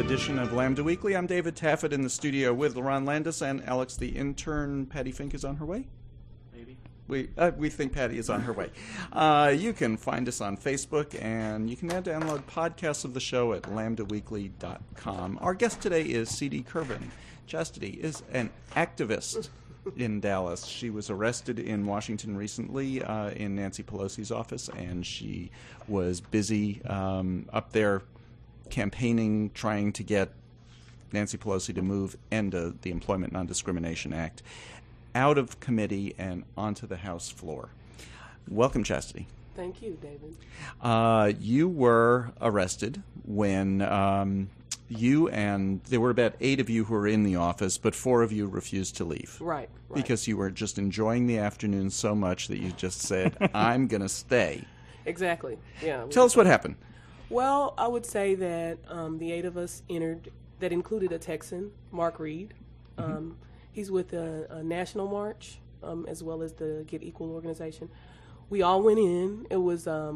edition of Lambda Weekly. I'm David Taffet in the studio with Ron Landis and Alex, the intern. Patty Fink is on her way? Maybe. We think Patty is on her way. You can find us on Facebook, and you can now download podcasts of the show at lambdaweekly.com. Our guest today is C.D. Kervin. Chastity is an activist in Dallas. She was arrested in Washington recently in Nancy Pelosi's office, and she was busy up there campaigning, trying to get Nancy Pelosi to move ENDA, the Employment Non-Discrimination Act, out of committee and onto the House floor. Welcome, Chastity. Thank you, David. You were arrested when you and there were about 8 of you who were in the office, but 4 of you refused to leave. Right. Because you were just enjoying the afternoon so much that you just said, I'm going to stay. Exactly. Yeah. Tell us what happened. Well, I would say that the 8 of us entered, that included a Texan, Mark Reed. He's with a national march, as well as the Get Equal organization. We all went in. It was, I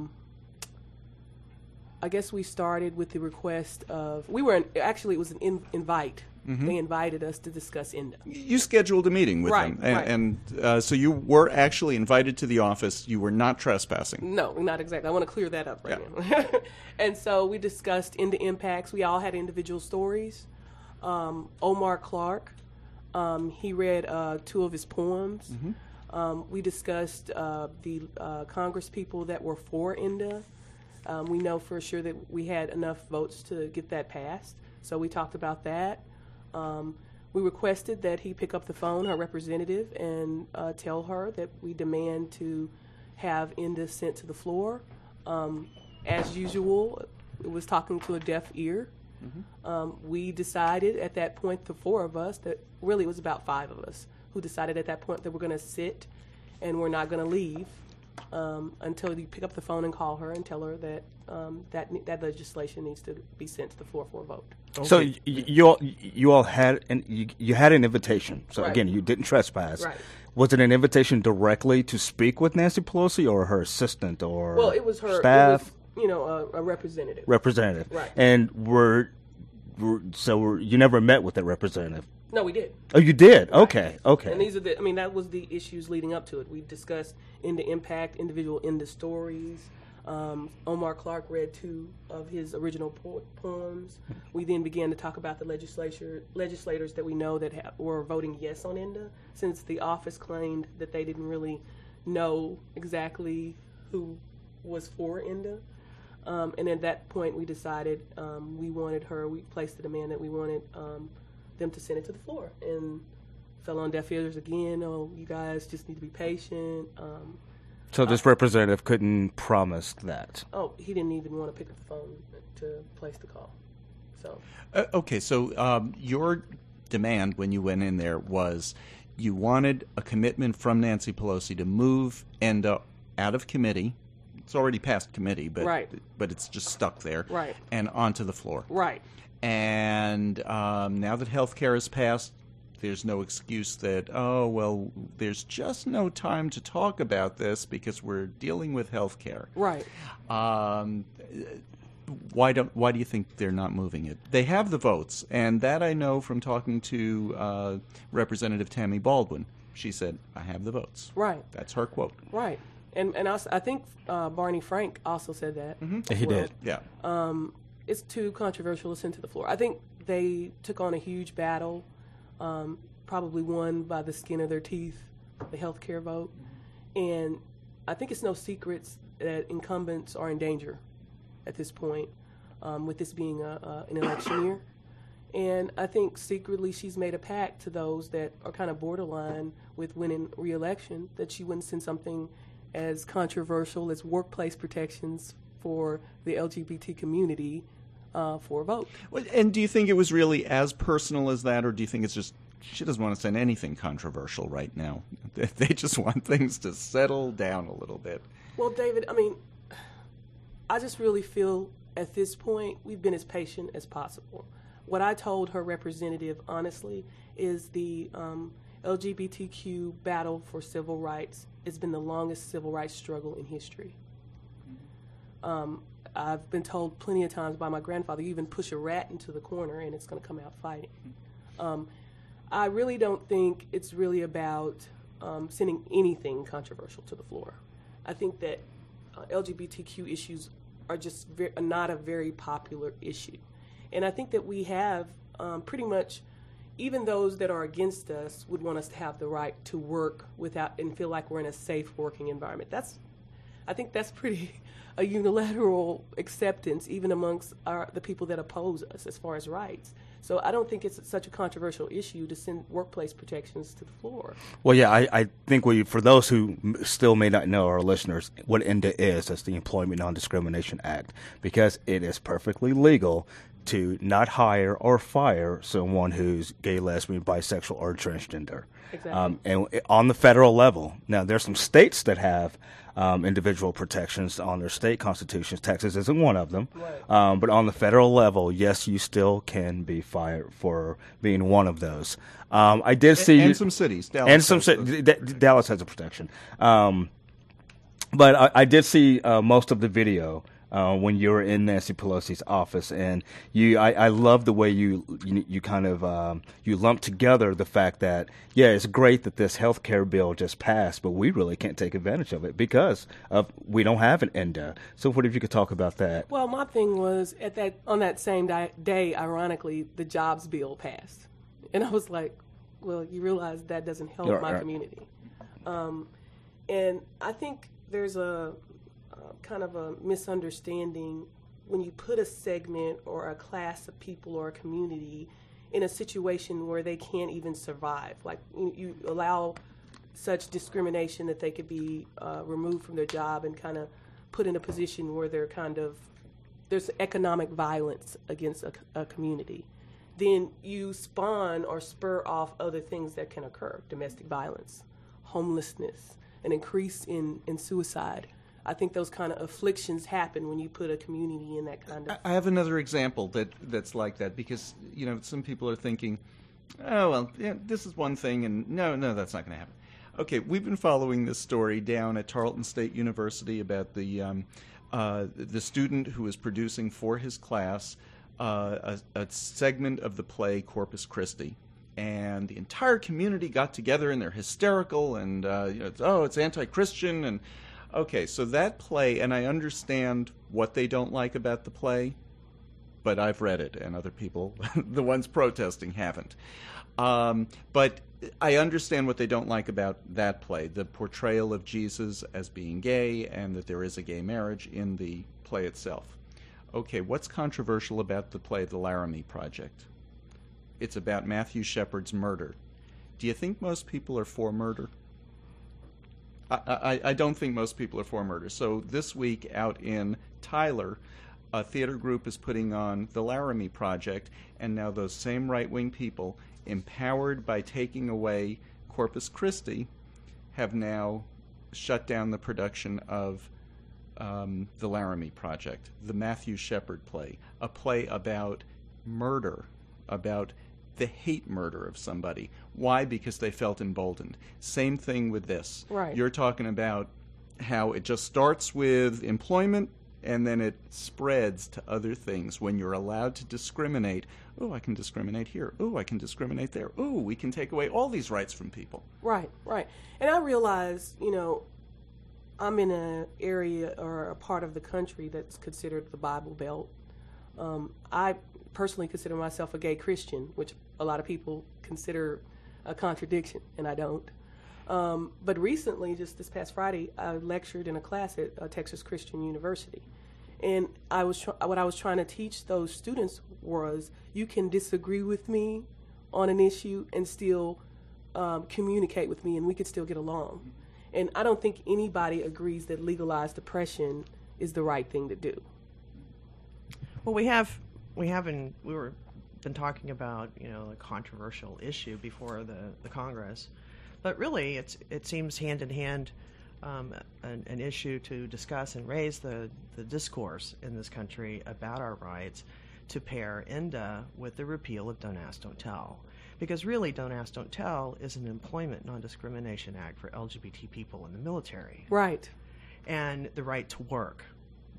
guess we started with the request of, it was an invite. They invited us to discuss ENDA. You scheduled a meeting with them. And so you were actually invited to the office. You were not trespassing. No, not exactly. I want to clear that up right now. And so we discussed ENDA impacts. We all had individual stories. Omar Clark, he read 2 of his poems. We discussed the Congress people that were for ENDA. We know for sure that we had enough votes to get that passed. So we talked about that. We requested that he pick up the phone, her representative, and tell her that we demand to have ENDA sent to the floor. As usual, it was talking to a deaf ear. We decided at that point, the 4 of us, that really it was about 5 of us, who decided at that point that we're going to sit and we're not going to leave until you pick up the phone and call her and tell her that that legislation needs to be sent to the floor for a vote. Okay. So you all had you had an invitation. So again, you didn't trespass. Right. Was it an invitation directly to speak with Nancy Pelosi or her assistant or Well, it was her staff? It was, a representative. Representative. Right. And you never met with that representative? No, we did. Oh, you did? Right. Okay. And these are that was the issues leading up to it. We discussed ENDA impact, individual ENDA stories. Omar Clark read 2 of his original poems. We then began to talk about the legislators that we know that were voting yes on ENDA, since the office claimed that they didn't really know exactly who was for ENDA. And at that point, we decided we placed the demand that we wanted them to send it to the floor, and fell on deaf ears again. Oh, you guys just need to be patient. So this representative couldn't promise that? Oh, he didn't even want to pick up the phone to place the call. So okay, so your demand when you went in there was you wanted a commitment from Nancy Pelosi to move ENDA out of committee. It's already passed committee, but it's just stuck there, and onto the floor. Right. And now that health care is passed, there's no excuse that, there's just no time to talk about this because we're dealing with health care. Right. Why do you think they're not moving it? They have the votes, and that I know from talking to Representative Tammy Baldwin. She said, I have the votes. Right. That's her quote. Right. And also, I think Barney Frank also said that. He did. Yeah. It's too controversial to send to the floor. I think they took on a huge battle, probably won by the skin of their teeth, the health care vote. And I think it's no secrets that incumbents are in danger at this point, with this being an election year. And I think secretly she's made a pact to those that are kind of borderline with winning re-election that she wouldn't send something as controversial as workplace protections for the LGBT community for a vote. And do you think it was really as personal as that, or do you think it's just she doesn't want to send anything controversial right now? They just want things to settle down a little bit. Well, David, I just really feel at this point we've been as patient as possible. What I told her representative, honestly, is the LGBTQ battle for civil rights has been the longest civil rights struggle in history. I've been told plenty of times by my grandfather, you even push a rat into the corner and it's going to come out fighting. I really don't think it's really about sending anything controversial to the floor. I think that LGBTQ issues are just not a very popular issue. And I think that we have pretty much, even those that are against us would want us to have the right to work without and feel like we're in a safe working environment. I think that's pretty a unilateral acceptance even amongst the people that oppose us as far as rights. So I don't think it's such a controversial issue to send workplace protections to the floor. Well, yeah, I think for those who still may not know, our listeners, what ENDA is, that's the Employment Non-Discrimination Act, because it is perfectly legal to not hire or fire someone who's gay, lesbian, bisexual, or transgender. Exactly. And on the federal level, now there's some states that have individual protections on their state constitutions. Texas isn't one of them. Right. But on the federal level, yes, you still can be fired for being one of those. I did see... And some cities. Dallas Dallas has a protection. But I did see most of the video when you were in Nancy Pelosi's office, and I love the way you kind of you lump together the fact that it's great that this health care bill just passed, but we really can't take advantage of it because we don't have an ENDA. So what if you could talk about that? Well, my thing was on that same day, ironically, the jobs bill passed, and I was like, well, you realize that doesn't help my community, and I think there's a kind of a misunderstanding when you put a segment or a class of people or a community in a situation where they can't even survive. Like you allow such discrimination that they could be removed from their job and kind of put in a position where there's economic violence against a community. Then you spawn or spur off other things that can occur: domestic violence, homelessness, an increase in suicide. I think those kind of afflictions happen when you put a community in that kind of... I have another example that's like that, because, some people are thinking, oh, well, this is one thing, and no, that's not going to happen. Okay, we've been following this story down at Tarleton State University about the student who was producing for his class a segment of the play Corpus Christi. And the entire community got together, and they're hysterical, and, it's anti-Christian, and... Okay, so that play, and I understand what they don't like about the play, but I've read it, and other people, the ones protesting, haven't. But I understand what they don't like about that play, the portrayal of Jesus as being gay, and that there is a gay marriage in the play itself. Okay, what's controversial about the play The Laramie Project? It's about Matthew Shepard's murder. Do you think most people are for murder? I don't think most people are for murder. So this week out in Tyler, a theater group is putting on The Laramie Project, and now those same right-wing people, empowered by taking away Corpus Christi, have now shut down the production of The Laramie Project, the Matthew Shepard play, a play about murder, about the hate murder of somebody. Why? Because they felt emboldened. Same thing with this. Right. You're talking about how it just starts with employment and then it spreads to other things. When you're allowed to discriminate, oh, I can discriminate here. Oh, I can discriminate there. Oh, we can take away all these rights from people. Right. And I realize, I'm in an area or a part of the country that's considered the Bible Belt. I personally consider myself a gay Christian, which a lot of people consider a contradiction, and I don't. But recently, just this past Friday, I lectured in a class at Texas Christian University. And what I was trying to teach those students was you can disagree with me on an issue and still communicate with me, and we could still get along. And I don't think anybody agrees that legalized oppression is the right thing to do. Well, we were been talking about a controversial issue before the Congress, but really it seems hand in hand an issue to discuss and raise the discourse in this country about our rights to pair ENDA with the repeal of Don't Ask, Don't Tell. Because really, Don't Ask, Don't Tell is an employment non-discrimination act for LGBT people in the military. Right. And the right to work.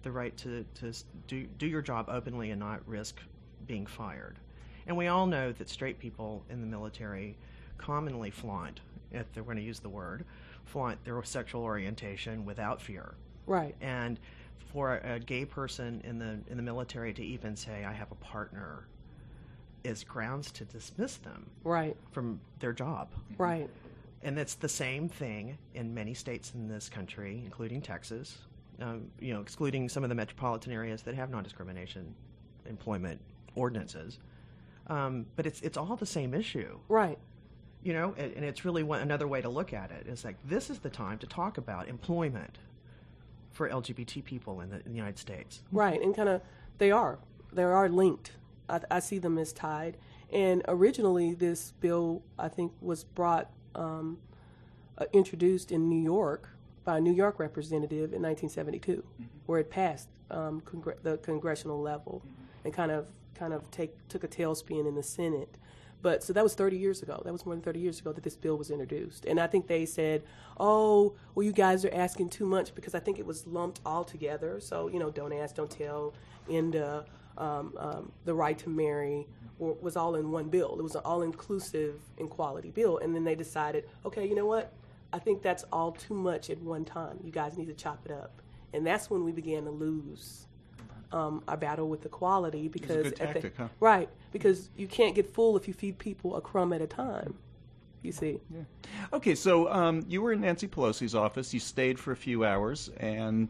the right to do your job openly and not risk being fired. And we all know that straight people in the military commonly flaunt, if they're going to use the word, flaunt their sexual orientation without fear. Right. And for a gay person in the military to even say, I have a partner, is grounds to dismiss them Right. from their job. Right. And it's the same thing in many states in this country, including Texas, excluding some of the metropolitan areas that have non-discrimination employment ordinances. But it's all the same issue. Right. And it's really another way to look at it. It's like, this is the time to talk about employment for LGBT people in the United States. Right, and kind of they are linked. I see them as tied. And originally, this bill, I think, was introduced in New York by a New York representative in 1972, where it passed the congressional level, and kind of took a tailspin in the Senate. But so that was 30 years ago. That was more than 30 years ago that this bill was introduced. And I think they said, oh, well, you guys are asking too much, because I think it was lumped all together. So, don't ask, don't tell, INDA, the right to marry was all in one bill. It was an all-inclusive equality bill. And then they decided, okay, you know what? I think that's all too much at one time. You guys need to chop it up. And that's when we began to lose our battle with equality, because it's a good tactic, huh? Right, because you can't get full if you feed people a crumb at a time. You see. Yeah. Okay, so you were in Nancy Pelosi's office. You stayed for a few hours and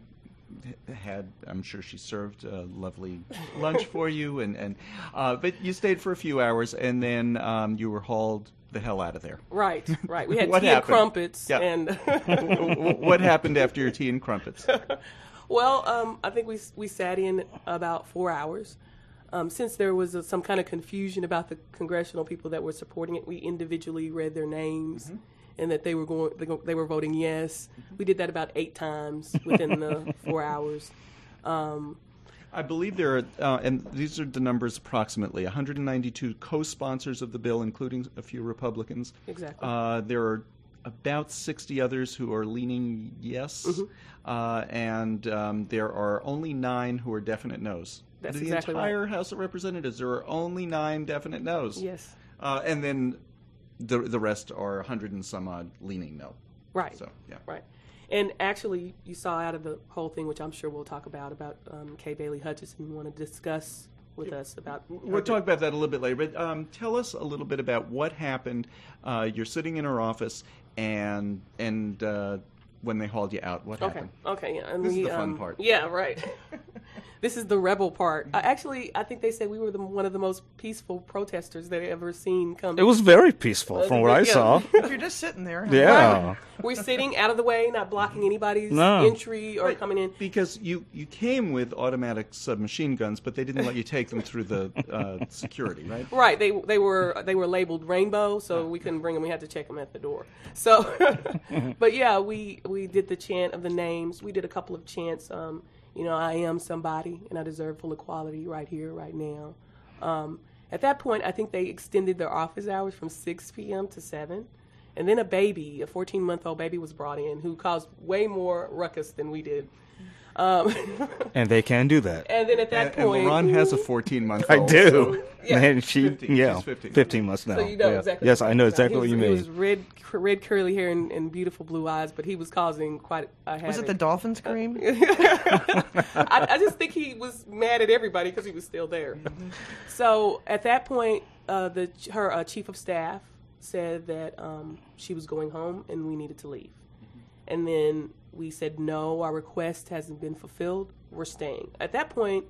I'm sure she served a lovely lunch for you, but you stayed for a few hours, and then you were hauled the hell out of there. Right. We had What tea happened? and crumpets, Yeah. and What happened after your tea and crumpets? Well, I think we sat in about 4 hours. Since there was some kind of confusion about the congressional people that were supporting it, we individually read their names, and that they were voting yes. We did that about 8 times within the 4 hours. I believe there are, and these are the numbers approximately, 192 co-sponsors of the bill, including a few Republicans. Exactly. There are about 60 others who are leaning yes, and there are only 9 who are definite no's. That's the exactly entire right. House of Representatives, there are only 9 definite no's. Yes. And then the rest are 100 and some odd leaning no. Right. So, yeah. Right. And actually, you saw out of the whole thing, which I'm sure we'll talk about Kay Bailey Hutchison, you want to discuss with us about... We'll talk about that a little bit later, but tell us a little bit about what happened. You're sitting in her office, and when they hauled you out, what happened? Okay, yeah. And This is the fun part. Yeah, right. This is the rebel part. I think they said we were one of the most peaceful protesters they've ever seen come. It was very peaceful from what I saw. If you're just sitting there. Yeah. We're sitting out of the way, not blocking anybody's No. entry or coming in. Because you came with automatic submachine guns, but they didn't let you take them through the security, right? Right. They were labeled rainbow, so we couldn't bring them. We had to check them at the door. So, but yeah, we did the chant of the names. We did a couple of chants. I am somebody, and I deserve full equality right here, right now. At that point, I think they extended their office hours from 6 p.m. to 7. And then a 14-month-old baby was brought in who caused way more ruckus than we did. And they can do that. And then at that And point... LaRon has a 14-month-old. I do. Yeah. And she, 15. yeah, She's 15. 15 months now. So you know Yeah. exactly. Yes, I know what exactly I'm what you talking about. mean. He was red curly hair and beautiful blue eyes, but he was causing quite a havoc. Was it the dolphin scream? I just think he was mad at everybody because he was still there. So at that point, her chief of staff said that she was going home and we needed to leave. And then we said, no, our request hasn't been fulfilled. We're staying. At that point,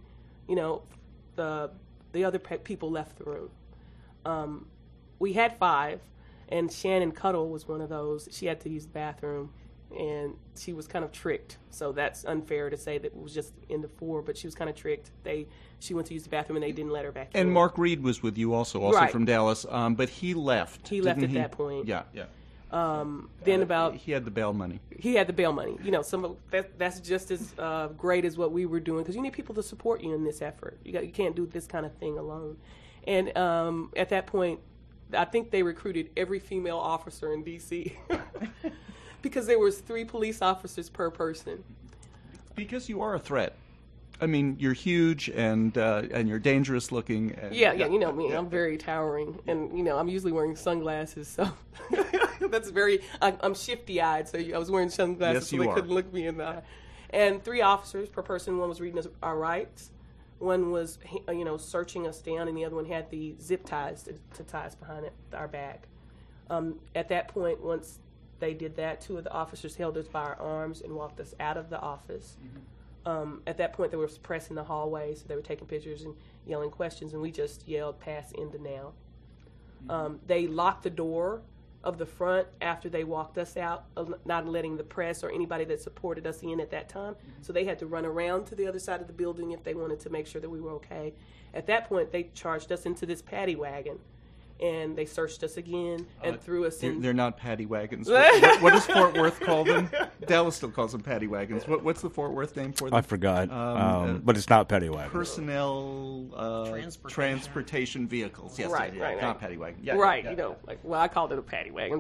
the other people left the room. We had 5, and Shannon Cuttle was one of those. She had to use the bathroom, and she was kind of tricked. So that's unfair to say that it was just in the 4, but she was kind of tricked. She went to use the bathroom, and they didn't let her back in. And Mark Reed was with you also Right. from Dallas, but he left. He left didn't at that point. Yeah. Then about... He had the bail money. He had the bail money. That's just as great as what we were doing, because you need people to support you in this effort. You can't do this kind of thing alone. And at that point, I think they recruited every female officer in D.C. because there was 3 police officers per person. Because you are a threat. I mean, you're huge and you're dangerous looking. And, Yeah, you know me. I'm very towering, and I'm usually wearing sunglasses, so that's I'm shifty-eyed. So I was wearing sunglasses, Yes, so you they are. couldn't look me in the eye. And 3 officers per person. One was reading us our rights. One was searching us down, and the other one had the zip ties to tie us behind our back. At that point, once they did that, 2 of the officers held us by our arms and walked us out of the office. At that point, they were pressing the hallway, so they were taking pictures and yelling questions, and we just yelled, "Pass into now." They locked the door of the front after they walked us out, not letting the press or anybody that supported us in at that time. So they had to run around to the other side of the building if they wanted to make sure that we were okay. At that point, they charged us into this paddy wagon, and they searched us again and threw us in. They're not paddy wagons. What does Fort Worth call them? Dallas still calls them paddy wagons. What's the Fort Worth name for them? I forgot, but it's not paddy wagon. Personnel transportation vehicles. Yes, Right. not paddy wagon. Yeah, Right, yeah. I called it a paddy wagon,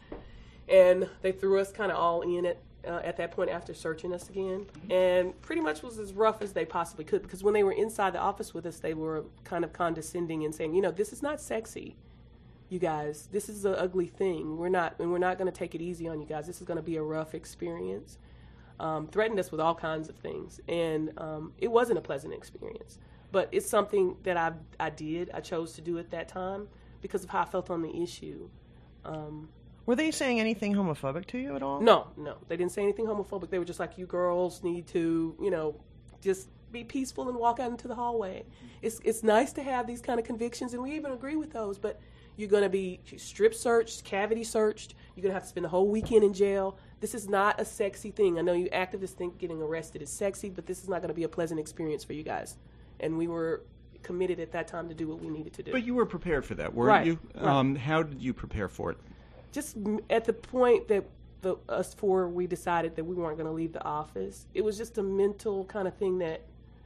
and they threw us kind of all in it at that point after searching us again, and pretty much was as rough as they possibly could, because when they were inside the office with us, they were kind of condescending and saying, this is not sexy, you guys. This is an ugly thing. We're not going to take it easy on you guys. This is going to be a rough experience. Threatened us with all kinds of things, and it wasn't a pleasant experience. But it's something that I chose to do at that time because of how I felt on the issue. Were they saying anything homophobic to you at all? No, they didn't say anything homophobic. They were just like, you girls need to, just be peaceful and walk out into the hallway. It's nice to have these kind of convictions, and we even agree with those, but you're going to be strip searched, cavity searched. You're going to have to spend the whole weekend in jail. This is not a sexy thing. I know you activists think getting arrested is sexy, but this is not going to be a pleasant experience for you guys. And we were committed at that time to do what we needed to do. But you were prepared for that, weren't you? Right. How did you prepare for it? Just at the point that us 4, we decided that we weren't going to leave the office. It was just a mental kind of thing that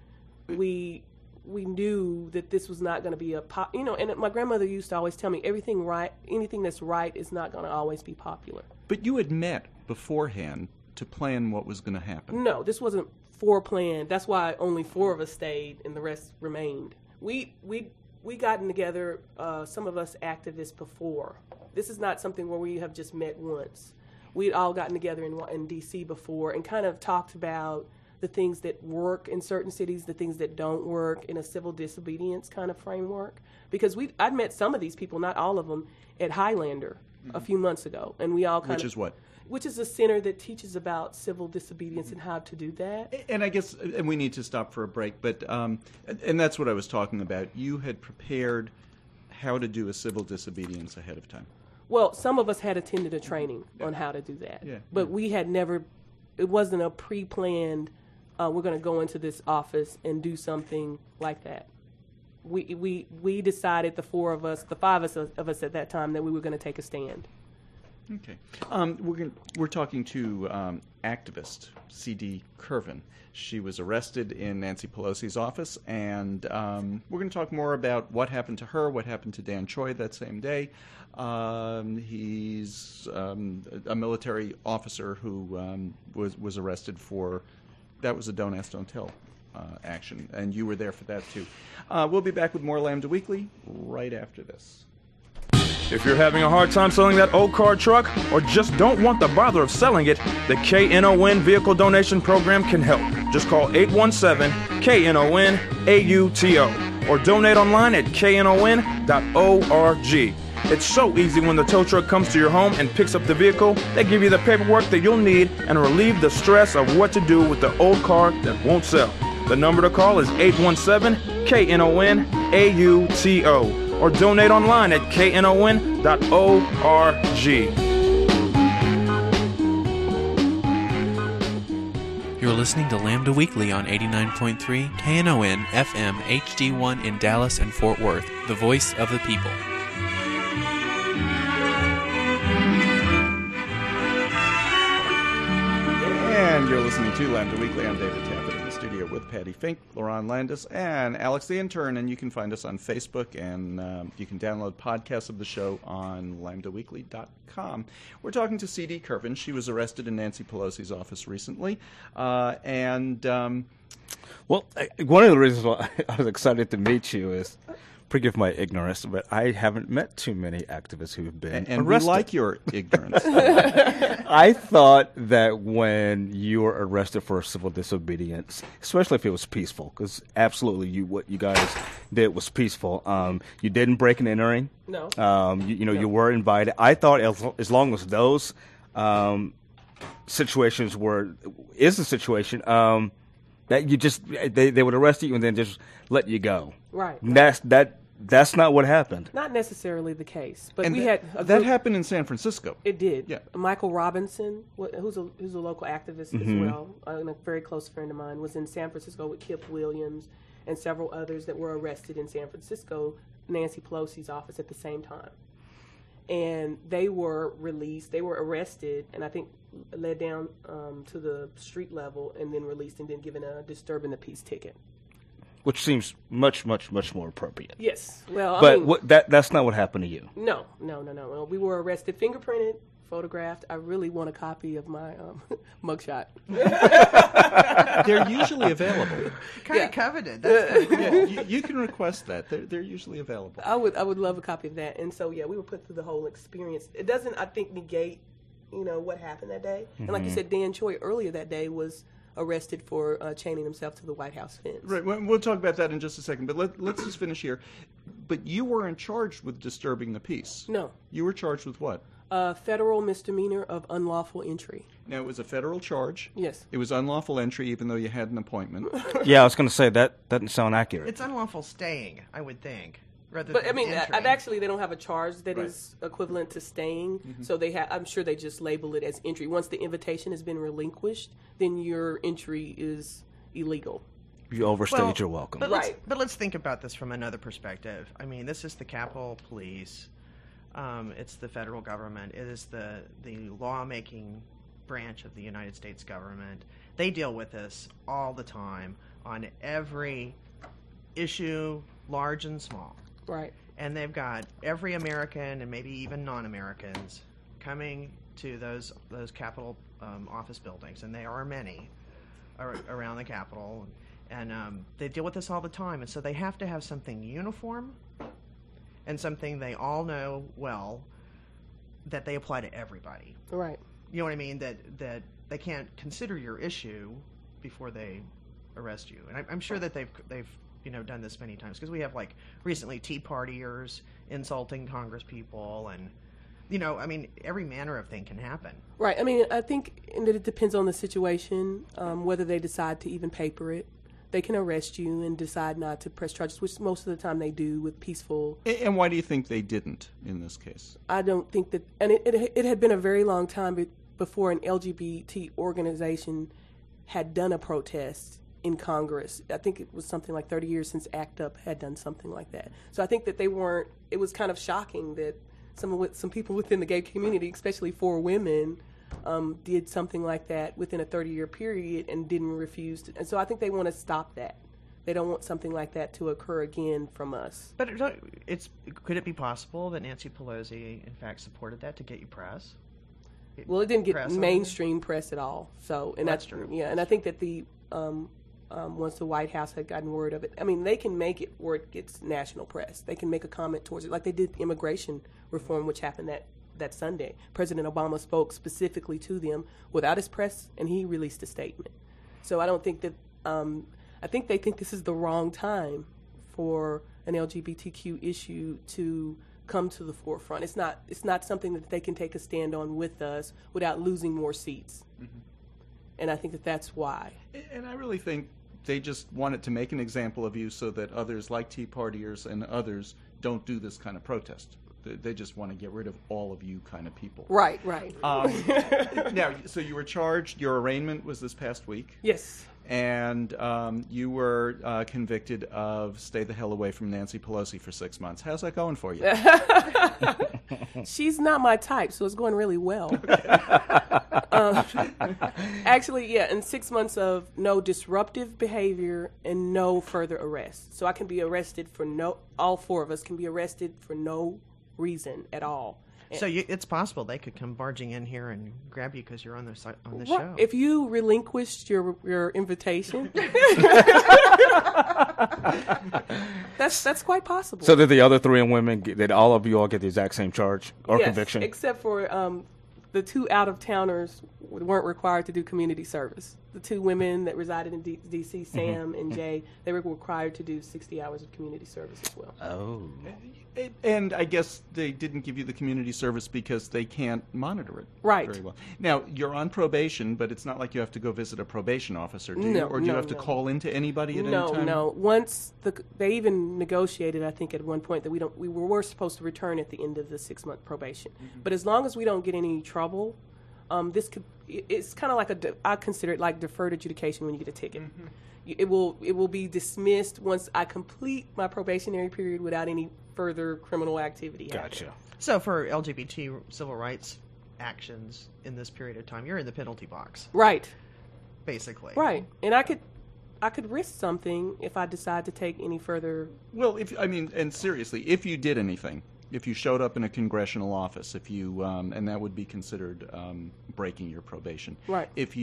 we knew that this was not going to be and my grandmother used to always tell me anything that's right is not going to always be popular. But you had met beforehand to plan what was going to happen. No, this wasn't foreplanned. That's why only 4 of us stayed and the rest remained. We gotten together, some of us activists before. This is not something where we have just met once. We'd all gotten together in D.C. before and kind of talked about the things that work in certain cities, the things that don't work in a civil disobedience kind of framework. Because I'd met some of these people, not all of them, at Highlander a few months ago, and we all kind Which is what? Which is a center that teaches about civil disobedience and how to do that. And I guess, and we need to stop for a break, but and that's what I was talking about. You had prepared how to do a civil disobedience ahead of time. Well, some of us had attended a training on how to do that, but we had never. It wasn't a pre-planned. We're going to go into this office and do something like that. We decided, the 4 of us, the 5 of us at that time, that we were going to take a stand. Okay. We're talking to activist C.D. Curvin. She was arrested in Nancy Pelosi's office, and we're going to talk more about what happened to her, what happened to Dan Choi that same day. He's a military officer who was arrested for, that was a Don't Ask, Don't Tell action, and you were there for that too. We'll be back with more Lambda Weekly right after this. If you're having a hard time selling that old car truck or just don't want the bother of selling it, the KNON Vehicle Donation Program can help. Just call 817-KNON-AUTO or donate online at knon.org. It's so easy when the tow truck comes to your home and picks up the vehicle. They give you the paperwork that you'll need and relieve the stress of what to do with the old car that won't sell. The number to call is 817-KNON-AUTO or donate online at knon.org. You're listening to Lambda Weekly on 89.3 KNON FM HD1 in Dallas and Fort Worth, the voice of the people. And you're listening to Lambda Weekly. I'm David Taffet in the studio studio with Patty Fink, Laron Landis, and Alex the Intern. And you can find us on Facebook, and you can download podcasts of the show on lambdaweekly.com. We're talking to C.D. Kervin. She was arrested in Nancy Pelosi's office recently. Well, one of the reasons why I was excited to meet you is, forgive my ignorance, but I haven't met too many activists who have been and arrested. we like your ignorance. I thought that when you were arrested for civil disobedience, especially if it was peaceful, because absolutely what you guys did was peaceful. You didn't break and entering. No. You were invited. I thought as long as those situations is a situation that you just they would arrest you and then just let you go. Right. That's not what happened. Not necessarily the case, but And we had that happened in San Francisco. It did. Yeah. Michael Robinson, who's a local activist as well, and a very close friend of mine, was in San Francisco with Kip Williams and several others that were arrested in San Francisco, Nancy Pelosi's office at the same time. And they were released. They were arrested, and I think led down to the street level, and then released, and then given a disturbing the peace ticket. Which seems much, much, much more appropriate. Yes. Well, But that's not what happened to you. No. We were arrested, fingerprinted, photographed. I really want a copy of my mugshot. They're usually available. Kind of coveted. That's Yeah, you can request that. They're usually available. I would love a copy of that. And so, we were put through the whole experience. It doesn't, I think, negate, what happened that day. And like you said, Dan Choi earlier that day was arrested for chaining himself to the White House fence. Right. We'll talk about that in just a second. But let's just finish here. But you weren't charged with disturbing the peace. No. You were charged with what? Federal misdemeanor of unlawful entry. Now, it was a federal charge. Yes. It was unlawful entry, even though you had an appointment. Yeah, I was going to say that doesn't sound accurate. It's unlawful staying, I would think, rather But than entering. actually, they don't have a charge that Right. is equivalent to staying. So I'm sure they just label it as entry. Once the invitation has been relinquished, then your entry is illegal. You overstayed your welcome. But Right. let's think about this from another perspective. I mean, this is the Capitol Police. It's the federal government. It is the lawmaking branch of the United States government. They deal with this all the time on every issue, large and small. Right. And they've got every American and maybe even non-Americans coming to those Capitol office buildings, and there are many around the Capitol. And they deal with this all the time, and so they have to have something uniform and something they all know well that they apply to everybody. Right. You know what I mean? That they can't consider your issue before they arrest you. And I'm sure that they've done this many times, because we have, like, recently Tea Partiers insulting Congress people, and every manner of thing can happen. Right. I mean, I think that it depends on the situation, whether they decide to even paper it. They can arrest you and decide not to press charges, which most of the time they do with peaceful. And why do you think they didn't in this case? I don't think that, and it had been a very long time before an LGBT organization had done a protest in Congress. I think it was something like 30 years since ACT UP had done something like that. So I think that it was kind of shocking that some people within the gay community, especially 4 women, did something like that within a 30-year period and didn't refuse to. And so I think they want to stop that. They don't want something like that to occur again from us. But could it be possible that Nancy Pelosi, in fact, supported that to get you press? Well, it didn't get Press on mainstream press at all. So, and That's true. Yeah, and I think that once the White House had gotten word of it, I mean, they can make it where it gets national press. They can make a comment towards it, like they did immigration reform, which happened that Sunday. President Obama spoke specifically to them without his press, and he released a statement. So I don't think that. I think they think this is the wrong time for an LGBTQ issue to come to the forefront. It's not something that they can take a stand on with us without losing more seats. Mm-hmm. And I think that that's why. And I really think they just wanted to make an example of you so that others like Tea Partiers and others don't do this kind of protest. They just want to get rid of all of you kind of people. Right. Now, so you were charged. Your arraignment was this past week. Yes. And you were convicted of stay the hell away from Nancy Pelosi for 6 months. How's that going for you? She's not my type, so it's going really well. Actually, yeah, and 6 months of no disruptive behavior and no further arrest. So I can be arrested for all four of us can be arrested for no reason at all. So it's possible they could come barging in here and grab you because you're on the Right. show. If you relinquished your invitation, that's quite possible. So did the other three women, did all of you all get the exact same charge or Yes, conviction? except for the two out-of-towners weren't required to do community service. The two women that resided in D.C., Sam and Jay, they were required to do 60 hours of community service as well. Oh. And I guess they didn't give you the community service because they can't monitor it Right. very well. Now, you're on probation, but it's not like you have to go visit a probation officer, do you? No, Or do you no, have to no. call into anybody at any time? No. Once they even negotiated, I think at one point that we were supposed to return at the end of the 6-month probation. Mm-hmm. But as long as we don't get any trouble, it's kind of like I consider it like deferred adjudication when you get a ticket. Mm-hmm. It will be dismissed once I complete my probationary period without any further criminal activity. Gotcha. So for LGBT civil rights actions in this period of time, you're in the penalty box, Right. basically. Right. And I could risk something if I decide to take any further. Well, and seriously, if you did anything, if you showed up in a congressional office, if you, and that would be considered breaking your probation. Right. If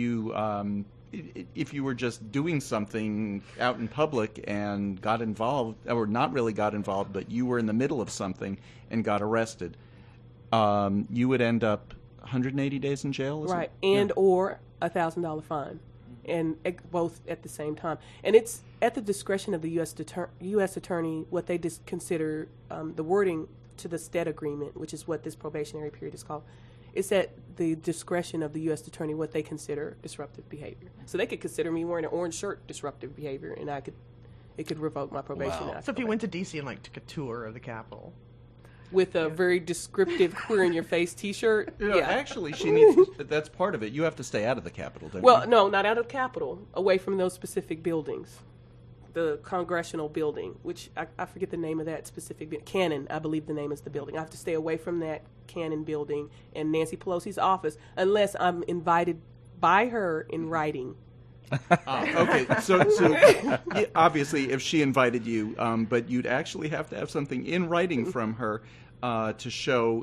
you were just doing something out in public and got involved, or not really got involved, but you were in the middle of something and got arrested, you would end up 180 days in jail, is Right. it? And or $1,000 fine. And both at the same time. And it's at the discretion of the U.S. attorney what they consider the wording to the STED agreement, which is what this probationary period is called. It's at the discretion of the U.S. attorney what they consider disruptive behavior. So they could consider me wearing an orange shirt disruptive behavior, and it could revoke my probation. Wow. So if you went to D.C. and took a tour of the Capitol, with a very descriptive queer in your face T-shirt, yeah. Actually, she needs. That's part of it. You have to stay out of the Capitol, don't Well, you? no, not out of the Capitol, away from those specific buildings. The Congressional Building, which I forget the name of that specific Cannon, I believe the name is the building. I have to stay away from that Cannon building and Nancy Pelosi's office unless I'm invited by her in writing. Okay, so yeah, obviously, if she invited you, but you'd actually have to have something in writing from her to show,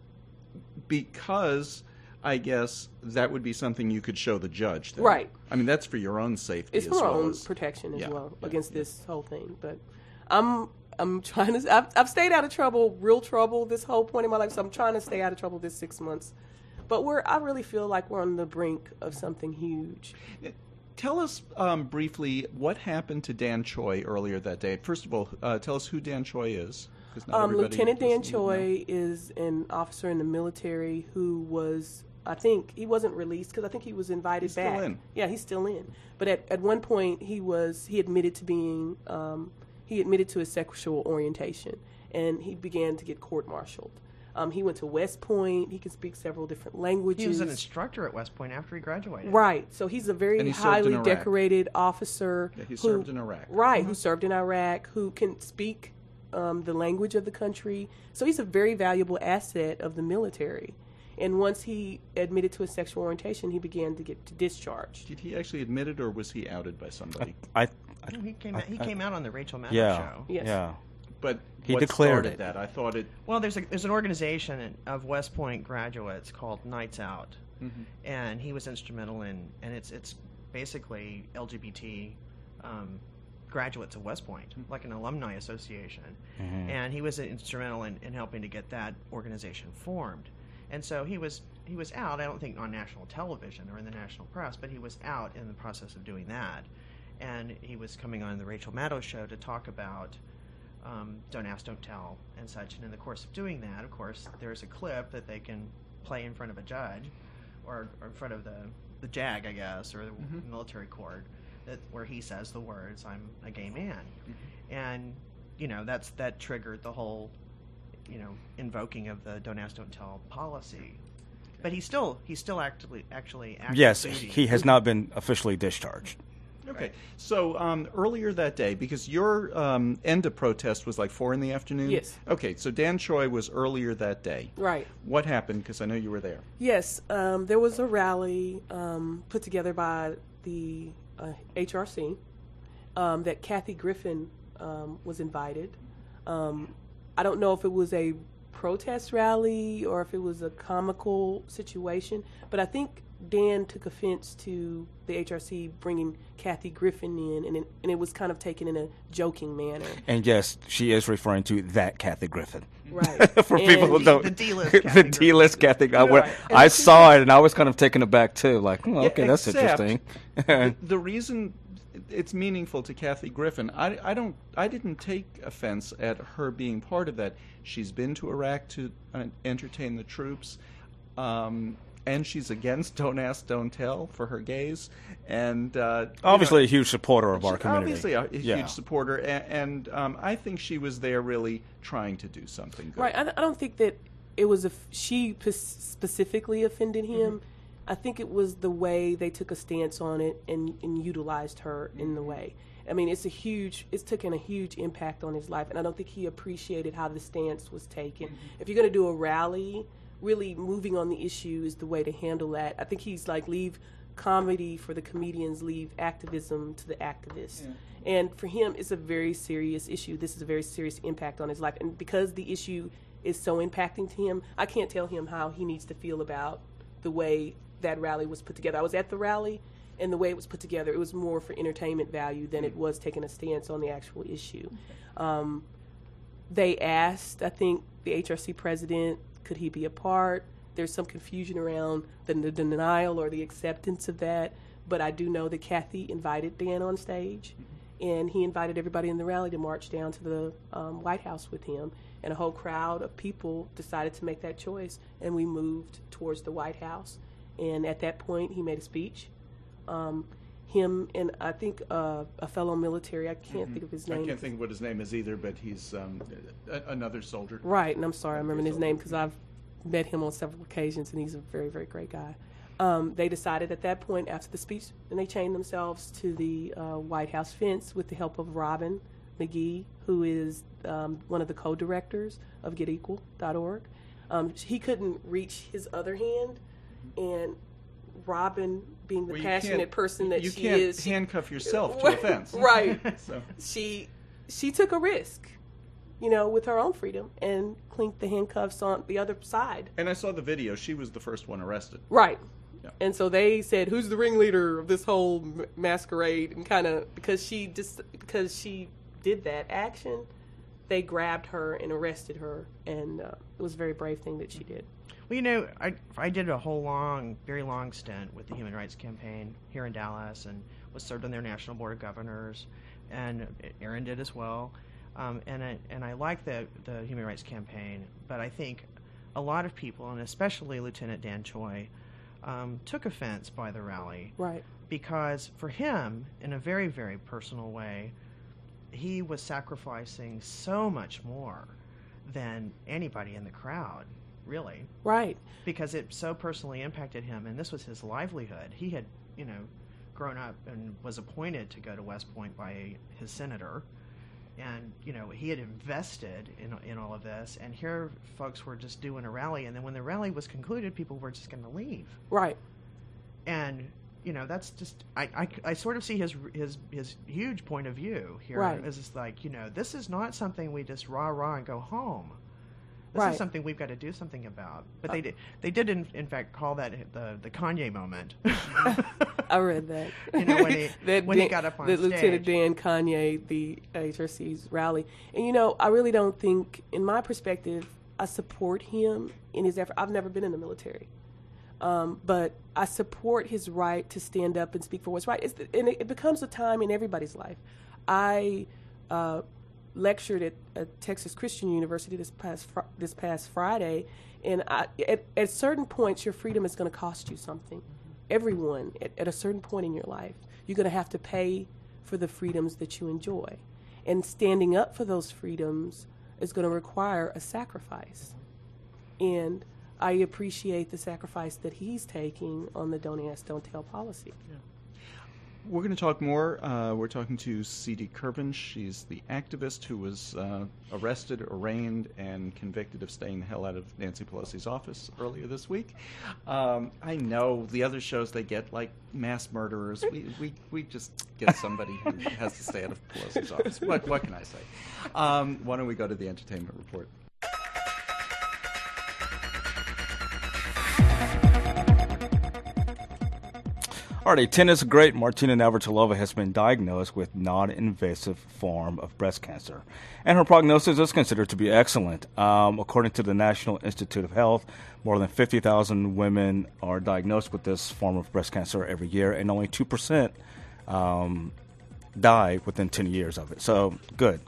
because I guess that would be something you could show the judge. Then. Right. I mean, that's for your own safety It's as for our well own as protection as yeah, well yeah, against yeah. this whole thing. But I'm trying to. I've stayed out of trouble, real trouble, this whole point in my life. So I'm trying to stay out of trouble this 6 months. But I really feel like we're on the brink of something huge. Tell us briefly what happened to Dan Choi earlier that day. First of all, tell us who Dan Choi is. 'Cause not everybody Lieutenant Dan doesn't even know. Choi is an officer in the military who was, I think, he wasn't released because I think he was invited He's back. still in. Yeah, he's still in. But at one point he admitted to being, he admitted to his sexual orientation, and he began to get court-martialed. He went to West Point. He can speak several different languages. he was an instructor at West Point after he graduated. Right. So he's a very And he served in highly Iraq. decorated officer. Yeah, he who- served in Iraq. Right, who served in Iraq, who can speak the language of the country. So he's a very valuable asset of the military. And once he admitted to his sexual orientation, he began to get discharged. Did he actually admit it, or was he outed by somebody? No, he came out on the Rachel Maddow Yeah. show. Yes. Yeah. But He what declared started it. that? I thought it. Well, there's an organization of West Point graduates called Nights Out, and he was instrumental in, and it's basically LGBT graduates of West Point, like an alumni association, and he was instrumental in helping to get that organization formed. And so he was out. I don't think on national television or in the national press, but he was out in the process of doing that, and he was coming on the Rachel Maddow show to talk about Don't Ask, Don't Tell, and such. And in the course of doing that, of course, there's a clip that they can play in front of a judge or in front of the JAG, I guess, or the military court, where he says the words, "I'm a gay man." And, that triggered the whole, invoking of the Don't Ask, Don't Tell policy. But he's still actually active Yes, duty. he has not been officially discharged. Okay, so earlier that day, because your end of protest was like 4 in the afternoon? Yes. Okay, so Dan Choi was earlier that day. Right. What happened? Because I know you were there. Yes, there was a rally put together by the HRC that Kathy Griffin was invited. I don't know if it was a protest rally or if it was a comical situation, but I think Dan took offense to the HRC bringing Kathy Griffin in, and it was kind of taken in a joking manner. And yes, she is referring to that Kathy Griffin. Right. For people who don't, the D-list the Kathy D-list Kathy. Right. I saw it and I was kind of taken aback too. Like, oh, okay, that's except interesting. the reason it's meaningful to Kathy Griffin, I didn't take offense at her being part of that. She's been to Iraq to entertain the troops. And she's against Don't Ask, Don't Tell for her gays, and Obviously a huge supporter of our community. Obviously a huge supporter, and I think she was there really trying to do something good. Right. I don't think that it was she specifically offended him. I think it was the way they took a stance on it and utilized her in the way. I mean, it's taken a huge impact on his life, and I don't think he appreciated how the stance was taken. If you're going to do a rally, really moving on the issue is the way to handle that. I think he's like, leave comedy for the comedians, leave activism to the activists. Yeah. And for him, it's a very serious issue. This is a very serious impact on his life. And because the issue is so impacting to him, I can't tell him how he needs to feel about the way that rally was put together. I was at the rally, and the way it was put together, it was more for entertainment value than it was taking a stance on the actual issue. They asked, I think, the HRC president, could he be a part? There's some confusion around the denial or the acceptance of that, but I do know that Kathy invited Dan on stage, and he invited everybody in the rally to march down to the White House with him, and a whole crowd of people decided to make that choice, and we moved towards the White House. And at that point, he made a speech. Him and I think a fellow military, I can't think of his name. I can't think of what his name is either, but he's another soldier. Right, and I'm sorry, I remember his name because I've met him on several occasions, and he's a very, very great guy. They decided at that point after the speech, and they chained themselves to the White House fence with the help of Robin McGee, who is one of the co-directors of GetEqual.org. He couldn't reach his other hand, and Robin, being the passionate person that she is, you can't handcuff yourself to a fence. Right. So. She took a risk, with her own freedom, and clinked the handcuffs on the other side. And I saw the video. She was the first one arrested. Right. Yeah. And so they said, "Who's the ringleader of this whole masquerade?" And kind of because she did that action, they grabbed her and arrested her, and it was a very brave thing that she did. Well, I did a whole very long stint with the Human Rights Campaign here in Dallas, and was served on their National Board of Governors, and Aaron did as well. And I like the Human Rights Campaign, but I think a lot of people, and especially Lieutenant Dan Choi, took offense by the rally. Right. Because for him, in a very, very personal way, he was sacrificing so much more than anybody in the crowd, really. Right. Because it so personally impacted him, and this was his livelihood. He had, grown up and was appointed to go to West Point by his senator, and, he had invested in all of this, and here folks were just doing a rally, and then when the rally was concluded, people were just going to leave. Right. And, that's just, I sort of see his huge point of view here. Right. As it's like, this is not something we just rah-rah and go home. This Right. is something we've got to do something about. But they did in fact call that the Kanye moment. I read that. When he got up on stage. Lieutenant Dan Kanye, the HRC's rally. And, I really don't think, in my perspective, I support him in his effort. I've never been in the military. But I support his right to stand up and speak for what's right. And it becomes a time in everybody's life. I lectured at Texas Christian University this past Friday, and at certain points, your freedom is going to cost you something. Everyone, at a certain point in your life, you're going to have to pay for the freedoms that you enjoy. And standing up for those freedoms is going to require a sacrifice. And I appreciate the sacrifice that he's taking on the Don't Ask, Don't Tell policy. Yeah. We're going to talk more. We're talking to C.D. Kervin. She's the activist who was arrested, arraigned, and convicted of staying the hell out of Nancy Pelosi's office earlier this week. I know the other shows, they get like mass murderers. We just get somebody who has to stay out of Pelosi's office. What can I say? Why don't we go to the entertainment report? Alrighty, tennis great Martina Navratilova has been diagnosed with non-invasive form of breast cancer, and her prognosis is considered to be excellent. According to the National Institute of Health, more than 50,000 women are diagnosed with this form of breast cancer every year, and only 2% die within 10 years of it. So, good.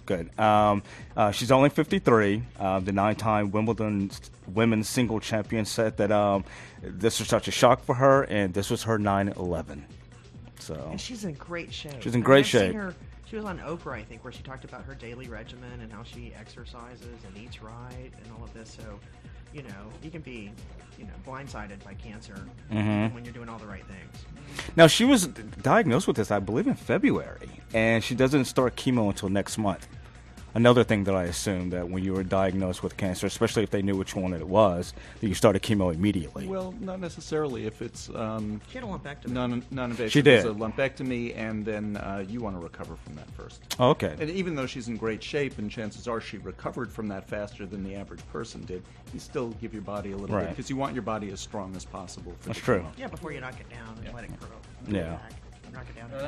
She's only 53. The 9-time Wimbledon women's single champion said that this was such a shock for her, and this was her 9/11. So, and she's in great shape. She's in great I've shape. seen her, she was on Oprah, I think, where she talked about her daily regimen and how she exercises and eats right and all of this. So, you can be, blindsided by cancer when you're doing all the right things. Now, she was diagnosed with this, I believe, in February, and she doesn't start chemo until next month. Another thing that I assumed, that when you were diagnosed with cancer, especially if they knew which one it was, that you started chemo immediately. Well, not necessarily. If it's She had a lumpectomy. non-invasive, She did. it's a lumpectomy, and then you want to recover from that first. Oh, okay. And even though she's in great shape, and chances are she recovered from that faster than the average person did, you still give your body a little bit, Right. because you want your body as strong as possible. For That's the true. chemo. Yeah, before you knock it down and let it grow. Yeah. Back, knock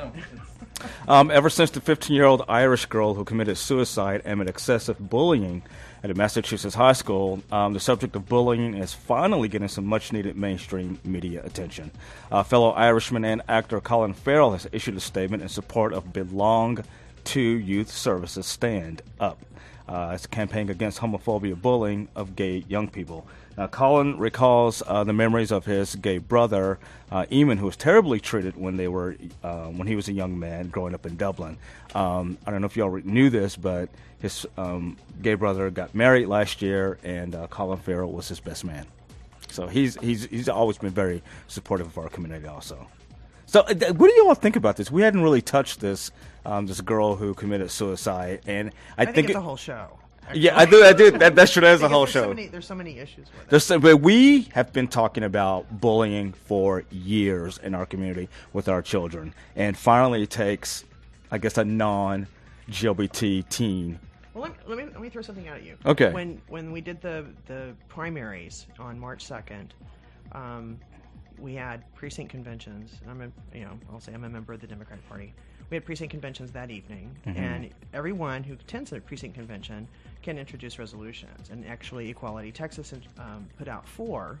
it down. Ever since the 15-year-old Irish girl who committed suicide amid excessive bullying at a Massachusetts high school, the subject of bullying is finally getting some much-needed mainstream media attention. Fellow Irishman and actor Colin Farrell has issued a statement in support of Belong to Youth Services Stand Up. It's a campaign against homophobia bullying of gay young people. Now, Colin recalls the memories of his gay brother, Eamon, who was terribly treated when he was a young man growing up in Dublin. I don't know if y'all knew this, but his gay brother got married last year, and Colin Farrell was his best man. So he's always been very supportive of our community also. So what do you all think about this? We hadn't really touched this girl who committed suicide, and I think it's a whole show. Actually. Yeah, I do. That's true. That's a whole show. There's so many issues with it. But we have been talking about bullying for years in our community with our children, and finally it takes, I guess, a non-GLBT teen. Well, let me throw something out at you. Okay. When we did the primaries on March 2nd, we had precinct conventions. And I'll say I'm a member of the Democratic Party. We had precinct conventions that evening, and everyone who attends a precinct convention can introduce resolutions. And actually, Equality Texas put out 4,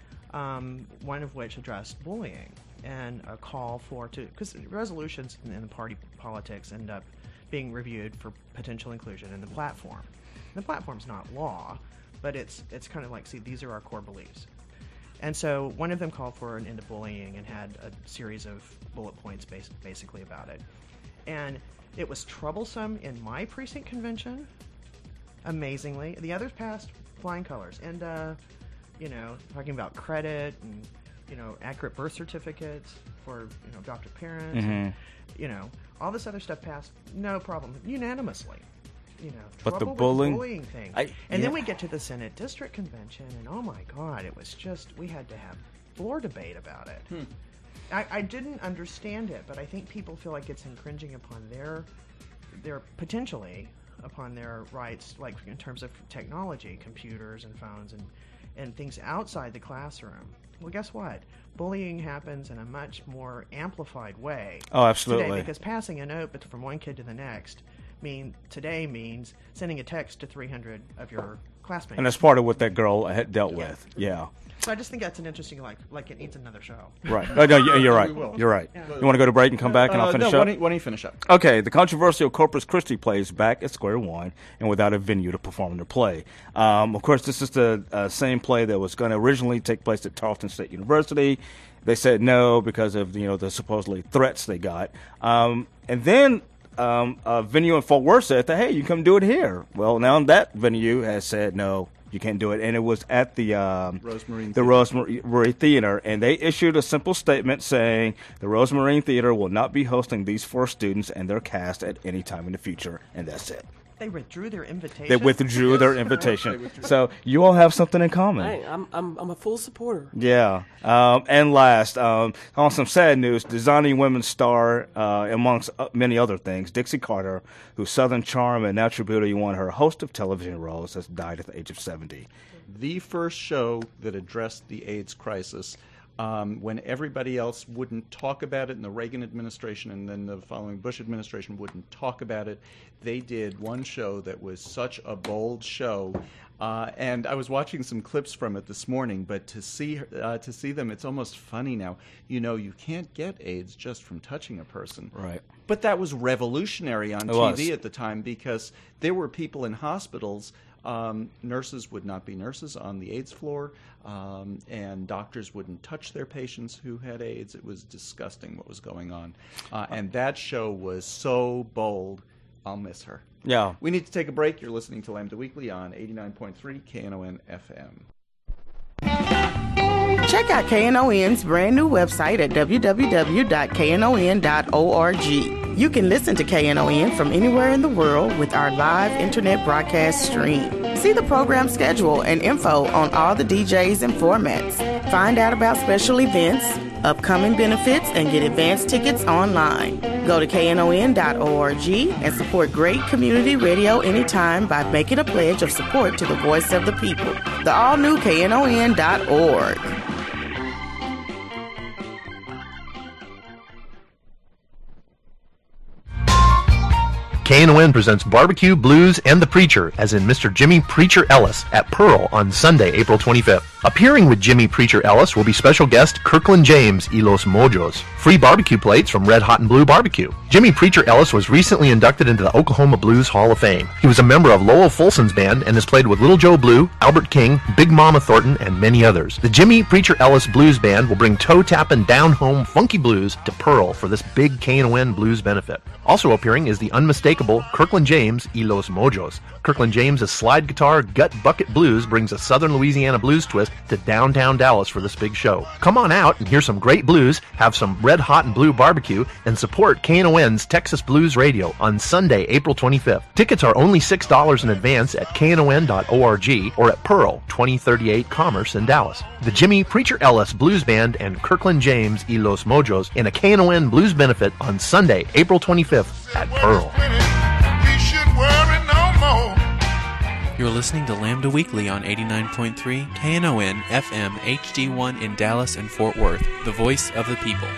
one of which addressed bullying and a call because resolutions in the party politics end up being reviewed for potential inclusion in the platform. The platform's not law, but it's kind of like, see, these are our core beliefs. And so one of them called for an end to bullying and had a series of bullet points basically about it. And it was troublesome in my precinct convention, amazingly. The others passed flying colors. And, talking about credit and, accurate birth certificates for, adoptive parents. And, all this other stuff passed, no problem, unanimously. But the bullying thing. Then we get to the Senate District Convention, and oh my God, it was just, we had to have floor debate about it. I didn't understand it, but I think people feel like it's infringing upon their potentially upon their rights, like in terms of technology, computers and phones and things outside the classroom. Well, guess what? Bullying happens in a much more amplified way. Oh, absolutely. Today, because passing a note from one kid to the next today means sending a text to 300 of your classmates. And that's part of what that girl had dealt with. Yeah. So I just think that's an interesting, like it needs another show. Right. No, you're right. You're right. Yeah. You want to go to break and come back, and I'll finish up? Why don't you finish up? Okay, the controversial Corpus Christi play is back at Square One and without a venue to perform their play. Of course, this is the same play that was going to originally take place at Tarleton State University. They said no because of the supposedly threats they got. And then a venue in Fort Worth said that, hey, you come do it here. Well, now that venue has said no, You can't do it. And it was at the Rosemarine Rosemarine Theater, and they issued a simple statement saying the Rosemarine Theater will not be hosting these 4 students and their cast at any time in the future, and that's it. They withdrew their invitation. They withdrew their invitation. So you all have something in common. Hey, I'm a full supporter. Yeah. And last, on some sad news, designing women's star, amongst many other things, Dixie Carter, whose Southern charm and natural beauty won her a host of television roles, has died at the age of 70. The first show that addressed the AIDS crisis, when everybody else wouldn't talk about it, in the Reagan administration and then the following Bush administration wouldn't talk about it, they did one show that was such a bold show. And I was watching some clips from it this morning, but to see them, it's almost funny now. You know, you can't get AIDS just from touching a person. Right. But that was revolutionary on TV at the time, because there were people in hospitals. Nurses would not be nurses on the AIDS floor, and doctors wouldn't touch their patients who had AIDS. It was disgusting what was going on. And that show was so bold. I'll miss her. Yeah. We need to take a break. You're listening to Lambda Weekly on 89.3 KNON FM. Check out KNON's brand new website at www.knon.org. You can listen to KNON from anywhere in the world with our live internet broadcast stream. See the program schedule and info on all the DJs and formats. Find out about special events, upcoming benefits, and get advance tickets online. Go to knon.org and support great community radio anytime by making a pledge of support to the voice of the people. The all-new knon.org. KNON presents Barbecue, Blues, and the Preacher, as in Mr. Jimmy Preacher Ellis at Pearl on Sunday, April 25th. Appearing with Jimmy Preacher Ellis will be special guest Kirkland James y Los Mojos. Free barbecue plates from Red Hot and Blue Barbecue. Jimmy Preacher Ellis was recently inducted into the Oklahoma Blues Hall of Fame. He was a member of Lowell Fulson's band and has played with Little Joe Blue, Albert King, Big Mama Thornton, and many others. The Jimmy Preacher Ellis Blues Band will bring toe-tapping, down-home, funky blues to Pearl for this big KNON Blues benefit. Also appearing is the unmistakable Kirkland James y Los Mojos. Kirkland James' slide guitar, gut bucket blues brings a Southern Louisiana blues twist to downtown Dallas for this big show. Come on out and hear some great blues, have some Red Hot and Blue barbecue, and support KNON's Texas Blues Radio on Sunday, April 25th. Tickets are only $6 in advance at knon.org or at Pearl, 2038 Commerce in Dallas. The Jimmy Preacher Ellis Blues Band and Kirkland James y Los Mojos in a KNON Blues benefit on Sunday, April 25th at Pearl. You're listening to Lambda Weekly on 89.3 KNON FM HD1 in Dallas and Fort Worth, the voice of the people.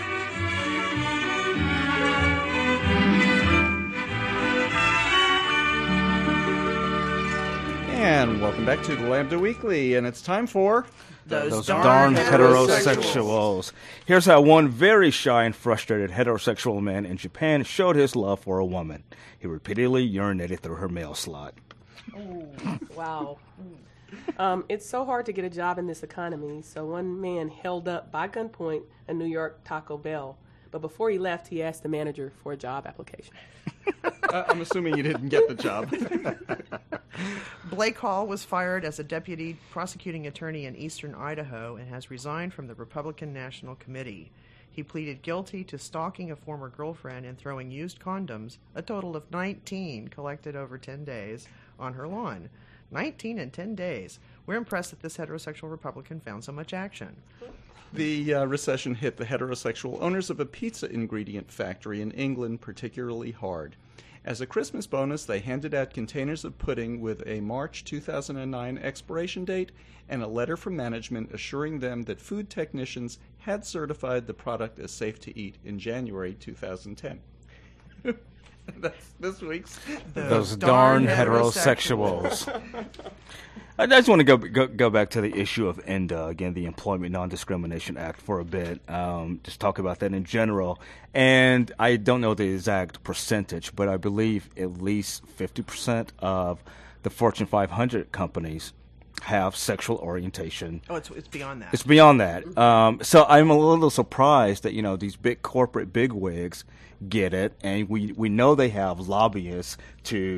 And welcome back to the Lambda Weekly, and it's time for Those darn heterosexuals. Here's how one very shy and frustrated heterosexual man in Japan showed his love for a woman. He repeatedly urinated through her mail slot. Oh, wow. It's so hard to get a job in this economy, so one man held up by gunpoint a New York Taco Bell. But before he left, he asked the manager for a job application. I'm assuming you didn't get the job. Blake Hall was fired as a deputy prosecuting attorney in eastern Idaho and has resigned from the Republican National Committee. He pleaded guilty to stalking a former girlfriend and throwing used condoms, a total of 19 collected over 10 days, on her lawn. 19 in 10 days. We're impressed that this heterosexual Republican found so much action. The recession hit the heterosexual owners of a pizza ingredient factory in England particularly hard. As a Christmas bonus, they handed out containers of pudding with a March 2009 expiration date and a letter from management assuring them that food technicians had certified the product as safe to eat in January 2010. That's this week's Those darn heterosexuals. I just want to go back to the issue of ENDA, again, the Employment Non-Discrimination Act, for a bit. Just talk about that in general. And I don't know the exact percentage, but I believe at least 50% of the Fortune 500 companies have sexual orientation. Oh, it's beyond that. It's beyond that. So I'm a little surprised that, these big corporate bigwigs get it, and we know they have lobbyists to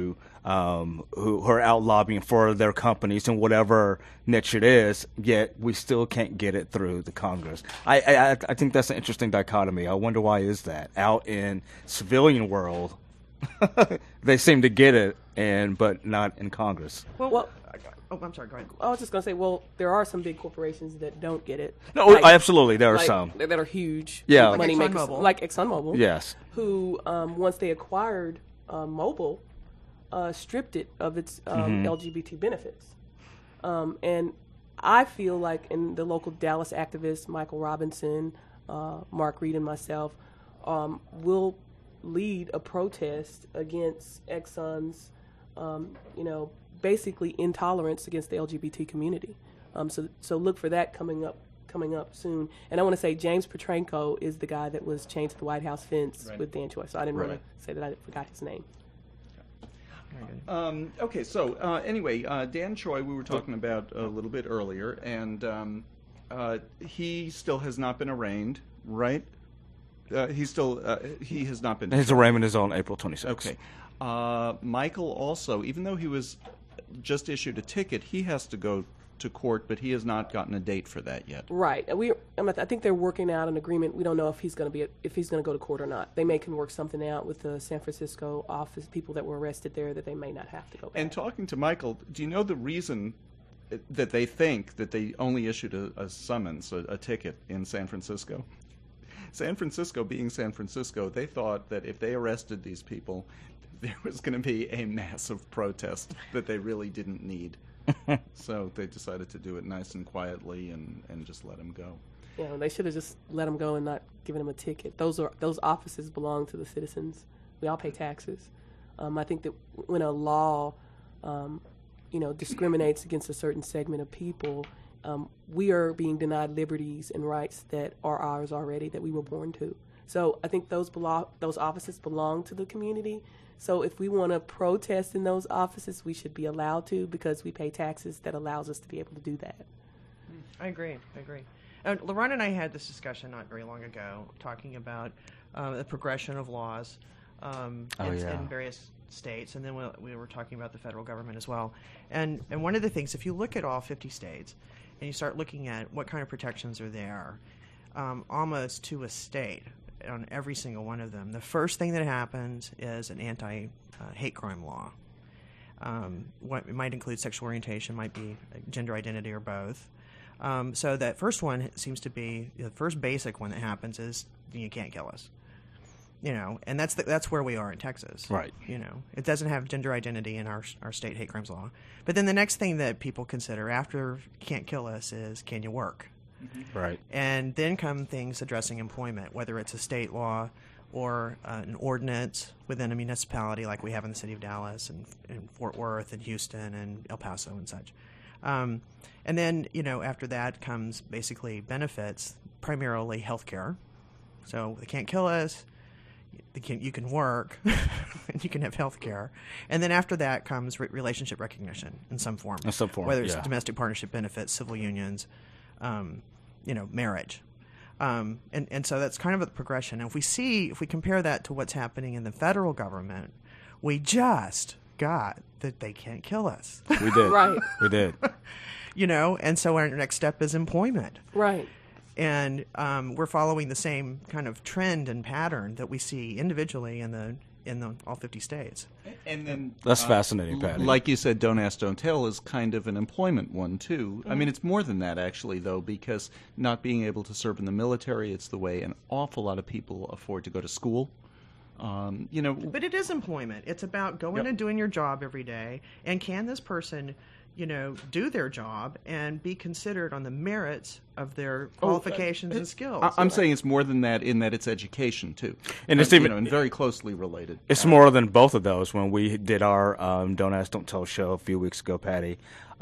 who are out lobbying for their companies in whatever niche it is, yet we still can't get it through the Congress. I think that's an interesting dichotomy. I wonder why is that? Out in civilian world, they seem to get it, but not in Congress. Well, I'm sorry, go ahead. I was just going to say, well, there are some big corporations that don't get it. No, absolutely, there are some. That are huge Yeah. money Like makers, ExxonMobil. like ExxonMobil. Yes. Who, once they acquired Mobil, stripped it of its LGBT benefits. And I feel like in the local Dallas activists, Michael Robinson, Mark Reed, and myself, will lead a protest against Exxon's, basically intolerance against the LGBT community. So look for that coming up soon. And I want to say James Petrenko is the guy that was chained to the White House fence with Dan Choi. So I didn't want to say that I forgot his name. Okay, so anyway, Dan Choi, we were talking about a little bit earlier, and he still has not been arraigned, right? He has not been. His arraignment is on April 26th. Okay. Michael also, even though he was just issued a ticket, he has to go to court, but he has not gotten a date for that yet. Right. I think they're working out an agreement. We don't know if he's going to go to court or not. They can work something out with the San Francisco office, people that were arrested there, that they may not have to go back. And talking to Michael, do you know the reason that they think that they only issued a summons, a ticket in San Francisco? San Francisco being San Francisco, they thought that if they arrested these people, there was going to be a massive protest that they really didn't need. So they decided to do it nice and quietly and just let him go. Yeah, they should have just let him go and not given him a ticket. Those offices belong to the citizens. We all pay taxes. I think that when a law, discriminates against a certain segment of people, we are being denied liberties and rights that are ours already, that we were born to. So I think those offices belong to the community. So if we want to protest in those offices, we should be allowed to, because we pay taxes that allows us to be able to do that. I agree. LaRon and I had this discussion not very long ago, talking about the progression of laws in various states, and then we were talking about the federal government as well. And one of the things, if you look at all 50 states, and you start looking at what kind of protections are there, almost to a state, on every single one of them, the first thing that happens is an anti-hate crime law. What it might include sexual orientation, might be gender identity, or both. So that first one seems to be the first basic one that happens is you can't kill us. And that's where we are in Texas. Right. It doesn't have gender identity in our state hate crimes law. But then the next thing that people consider after can't kill us is, can you work? Right. And then come things addressing employment, whether it's a state law or an ordinance within a municipality like we have in the city of Dallas and Fort Worth and Houston and El Paso and such. And then, after that comes basically benefits, primarily health care. So they can't kill us, you can work, and you can have health care. And then after that comes relationship recognition in some form. Whether it's domestic partnership benefits, civil unions, marriage. And so that's kind of a progression. And if we compare that to what's happening in the federal government, we just got that they can't kill us. We did. Right. We did. And so our next step is employment. Right. And we're following the same kind of trend and pattern that we see individually in all 50 states. And then that's fascinating, Patty. Like you said, Don't Ask, Don't Tell is kind of an employment one too. I mean, it's more than that actually, though, because not being able to serve in the military, it's the way an awful lot of people afford to go to school. But it is employment. It's about going and doing your job every day, and can this person do their job and be considered on the merits of their qualifications and skills. I'm saying it's more than that, in that it's education too, and it's even and very closely related. It's more than both of those. When we did our Don't Ask, Don't Tell show a few weeks ago, Patty,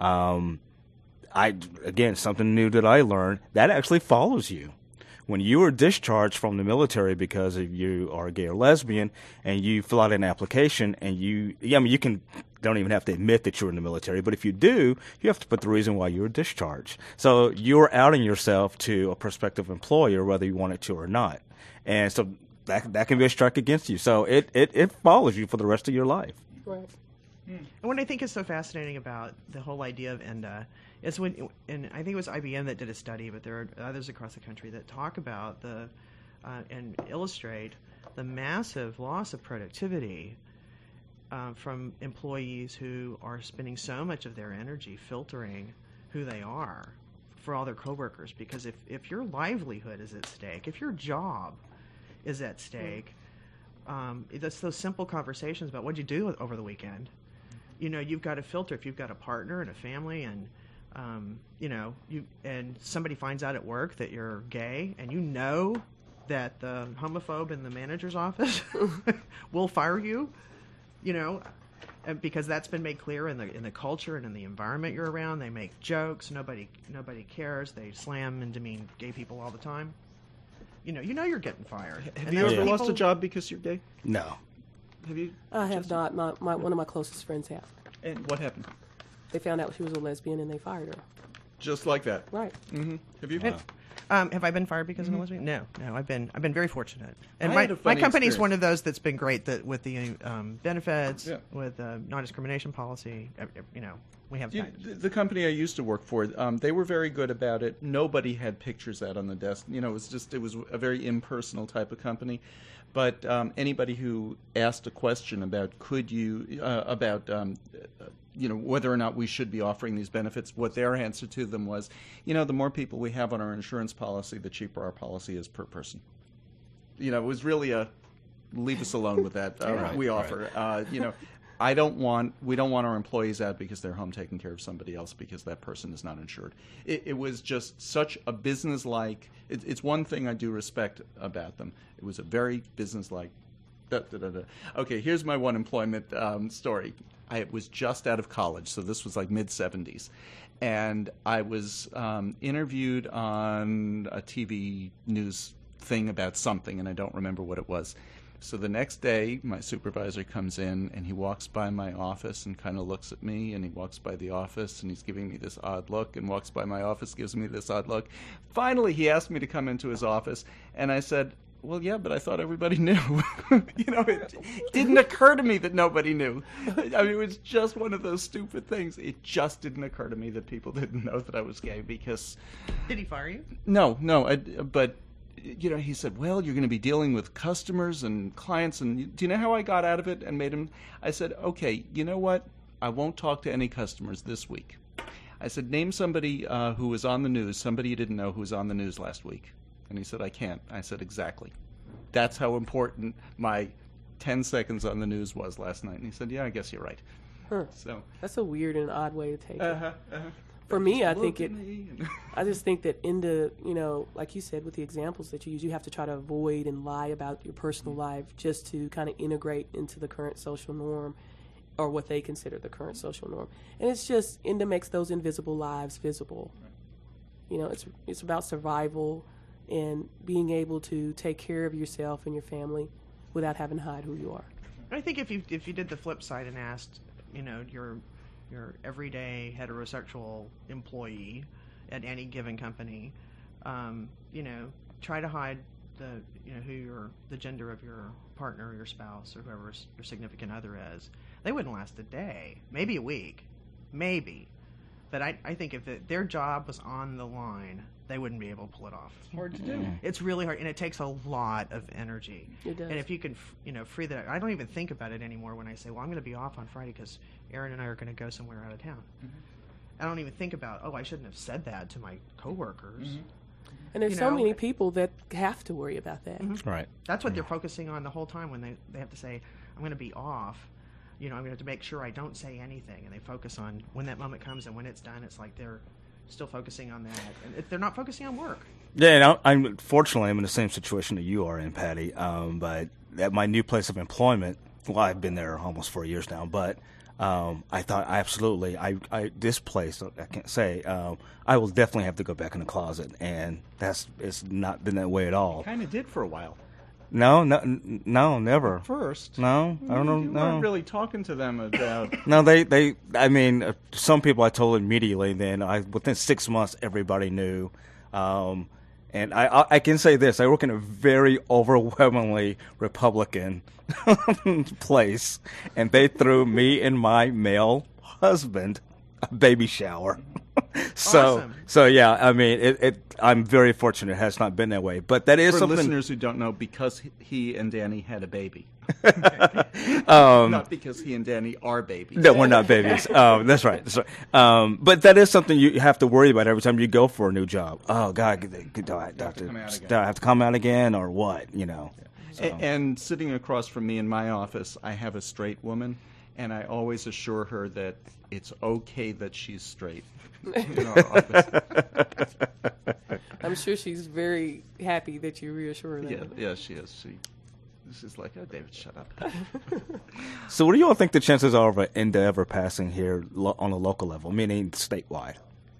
something new that I learned that actually follows you. When you are discharged from the military because you are gay or lesbian, and you fill out an application, and you don't even have to admit that you're in the military, but if you do, you have to put the reason why you were discharged. So you're outing yourself to a prospective employer, whether you want it to or not. And so that can be a strike against you. So it follows you for the rest of your life. Right. And what I think is so fascinating about the whole idea of ENDA is and I think it was IBM that did a study, but there are others across the country that talk about and illustrate the massive loss of productivity from employees who are spending so much of their energy filtering who they are for all their coworkers. Because if your livelihood is at stake, if your job is at stake, that's those simple conversations about what'd you do over the weekend. You've got to filter. If you've got a partner and a family, and and somebody finds out at work that you're gay, and that the homophobe in the manager's office will fire you, because that's been made clear in the culture and in the environment you're around. They make jokes. Nobody cares. They slam and demean gay people all the time. You're getting fired. Have you ever lost a job because you're gay? No. Have you? I have not. One of my closest friends have. And what happened? They found out she was a lesbian and they fired her. Just like that. Right. Mm-hmm. Have you? Have I been fired because I'm a lesbian? No. I've been very fortunate. And I had a my funny company's experience. one of those that's been great with the benefits, with non-discrimination policy. We have The company I used to work for, they were very good about it. Nobody had pictures out on the desk. It was a very impersonal type of company. But anybody who asked a question about whether or not we should be offering these benefits, what their answer to them was, the more people we have on our insurance policy, the cheaper our policy is per person. It was really leave us alone with that. We offer. We don't want our employees out because they're home taking care of somebody else because that person is not insured. It was just such a business-like. It's one thing I do respect about them. It was a very business-like. Okay, here's my one employment story. I was just out of college, so this was like mid-'70s. And I was interviewed on a TV news thing about something, and I don't remember what it was. So the next day, my supervisor comes in, and he walks by my office and kind of looks at me, and he walks by the office, and he's giving me this odd look, and walks by my office, gives me this odd look. Finally, he asked me to come into his office, and I said, well, yeah, but I thought everybody knew. It didn't occur to me that nobody knew. It was just one of those stupid things. It just didn't occur to me that people didn't know that I was gay because... Did he fire you? No, but... he said, well, you're going to be dealing with customers and clients, and do you know how I got out of it and made him? I said, okay, you know what? I won't talk to any customers this week. I said, name somebody who was on the news, somebody you didn't know who was on the news last week. And he said, I can't. I said, exactly. That's how important my 10 seconds on the news was last night. And he said, yeah, I guess you're right. Huh. So that's a weird and odd way to take it. For me, I just think that in the, like you said, with the examples that you use, you have to try to avoid and lie about your personal life just to kind of integrate into the current social norm or what they consider the current social norm. And it's just, ENDA makes those invisible lives visible. It's about survival and being able to take care of yourself and your family without having to hide who you are. I think if you did the flip side and asked, your everyday heterosexual employee at any given company, try to hide the gender of your partner or your spouse or whoever your significant other is. They wouldn't last a day, maybe a week, maybe. But I think if their job was on the line, they wouldn't be able to pull it off. It's hard to do. It's really hard, and it takes a lot of energy. It does. And if you can, free that, I don't even think about it anymore when I say, well, I'm going to be off on Friday because Erin and I are going to go somewhere out of town. Mm-hmm. I don't even think about, I shouldn't have said that to my coworkers. Mm-hmm. And there's so many people that have to worry about that. Mm-hmm. Right. That's what they're focusing on the whole time when they have to say, I'm going to be off. I'm going to have to make sure I don't say anything. And they focus on when that moment comes and when it's done, it's like they're still focusing on that. And they're not focusing on work. Yeah, and I'm in the same situation that you are in, Patty. But at my new place of employment, I've been there almost 4 years now, but I thought absolutely, this place, I can't say, I will definitely have to go back in the closet, and it's not been that way at all. Kind of did for a while. No, never. At first. No, I don't know. You weren't really talking to them about... No, some people I told immediately, then within 6 months, everybody knew. And I can say this: I work in a very overwhelmingly Republican place, and they threw me and my male husband a baby shower. Awesome. So yeah, I mean, I'm very fortunate it has not been that way. But that is For something. listeners who don't know, because he and Danny had a baby. Not because he and Danny are babies. No, we're not babies. That's right. That's right. But that is something you have to worry about every time you go for a new job. Oh God, do I have to come out again or what? You know. So. And sitting across from me in my office, I have a straight woman, and I always assure her that it's okay that she's straight in our office. I'm sure she's very happy that you reassure them. Yeah, she is. She's like, oh, David, shut up. So what do you all think the chances are of an Endeavor passing here on a local level, meaning statewide?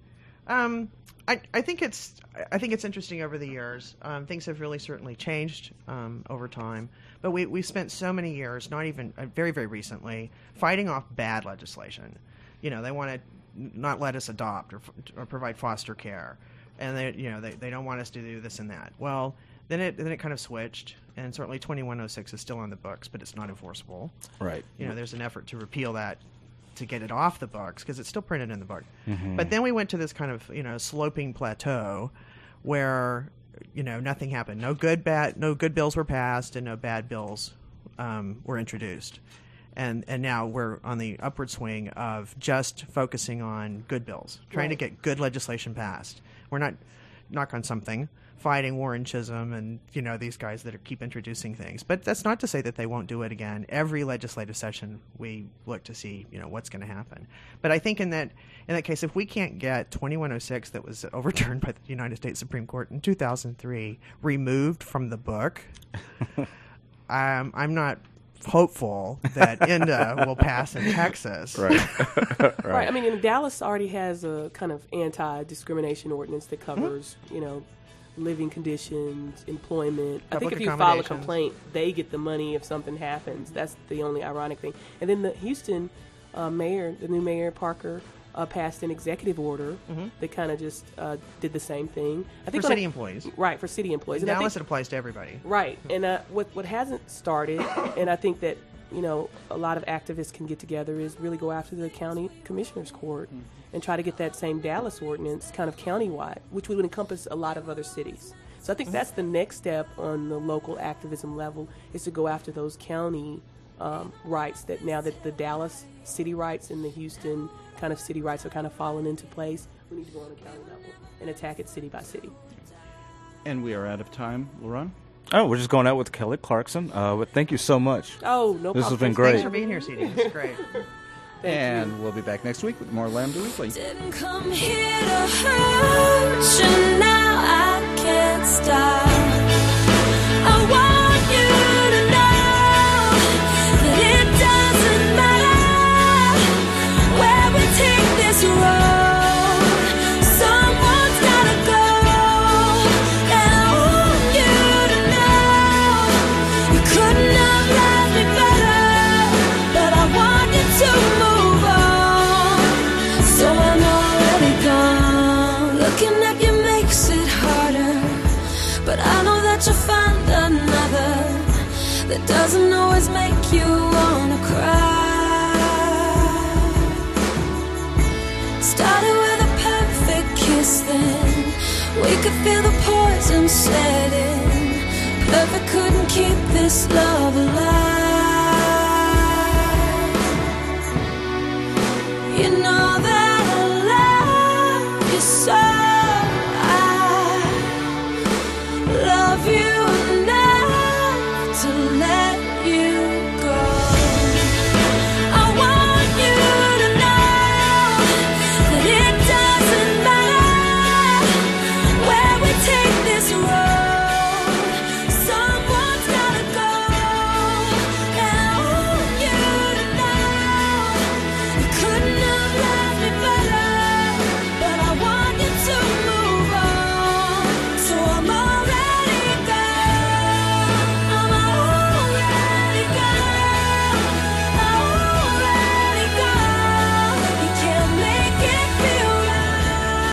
I think it's interesting over the years. Things have really certainly changed over time, but we've spent so many years, not even very, very recently, fighting off bad legislation. You know, they want to not let us adopt or provide foster care, and they don't want us to do this and that. Well, then it kind of switched, and certainly 2106 is still on the books, but it's not enforceable. Right. You know, there's an effort to repeal that, to get it off the books, because it's still printed in the book. Mm-hmm. But then we went to this kind of, sloping plateau where, nothing happened. No good bills were passed, and no bad bills were introduced. And now we're on the upward swing of just focusing on good bills, trying to get good legislation passed. We're not, knock on something, fighting Warren Chisholm and these guys that keep introducing things. But that's not to say that they won't do it again. Every legislative session we look to see what's going to happen. But I think in that case, if we can't get 2106 that was overturned by the United States Supreme Court in 2003 removed from the book, I'm not hopeful that INDA will pass in Texas. Right. Right. I mean, and Dallas already has a kind of anti-discrimination ordinance that covers, living conditions, employment. I think if you file a complaint, they get the money if something happens. That's the only ironic thing. And then the Houston mayor, the new mayor, Parker, passed an executive order that kind of just did the same thing. I think for city employees. Right, for city employees. In Dallas, it applies to everybody. Right. And what hasn't started, and I think that, a lot of activists can get together, is really go after the county commissioner's court and try to get that same Dallas ordinance kind of countywide, which would encompass a lot of other cities. So I think that's the next step on the local activism level, is to go after those county rights that now that the Dallas city rights and the Houston kind of city rights are kind of falling into place, we need to go on a county level and attack it city by city. And we are out of time, Lauren. Oh, we're just going out with Kelly Clarkson. But thank you so much. Oh, no problem. This has been great. Thanks for being here, CD. It's great. And we'll be back next week with more Lambda Weekly. Didn't come here to hurt you, now I can't stop. I want you to know that it doesn't matter where we take this road. Someone's gotta go, and I want you to know you couldn't have loved me better, but I want you to move on. So I'm already gone. Looking at you makes it harder, but I know that you'll find another that doesn't always make you wanna cry. Started with a perfect kiss, then we could feel the poison setting. Perfect couldn't keep this love alive. You know